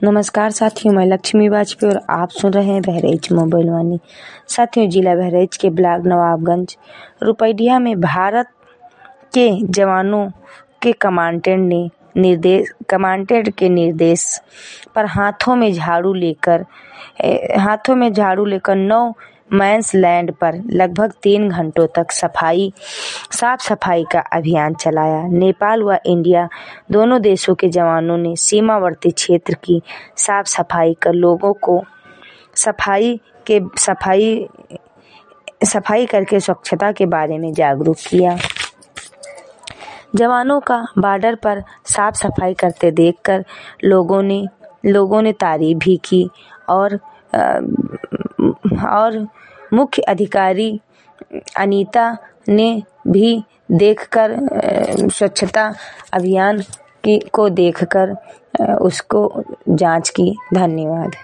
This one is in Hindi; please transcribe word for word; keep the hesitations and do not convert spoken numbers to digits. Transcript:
नमस्कार साथियों, मैं लक्ष्मी वाजपेयी और आप सुन रहे हैं बहराइच मोबाइल वाणी। साथियों, जिला बहराइच के ब्लॉक नवाबगंज रुपैडिया में भारत के जवानों के कमांडेंट ने निर्देश कमांडेंट के निर्देश पर हाथों में झाड़ू लेकर हाथों में झाड़ू लेकर नौ मैंस लैंड पर लगभग तीन घंटों तक सफाई साफ सफाई का अभियान चलाया। नेपाल व इंडिया दोनों देशों के जवानों ने सीमावर्ती क्षेत्र की साफ सफाई कर लोगों को सफाई के सफाई सफाई करके स्वच्छता के बारे में जागरूक किया। जवानों का बॉर्डर पर साफ सफाई करते देखकर लोगों ने लोगों ने तारीफ भी की और और मुख्य अधिकारी अनीता ने भी देखकर स्वच्छता अभियान की को देखकर उसको जांच की। धन्यवाद।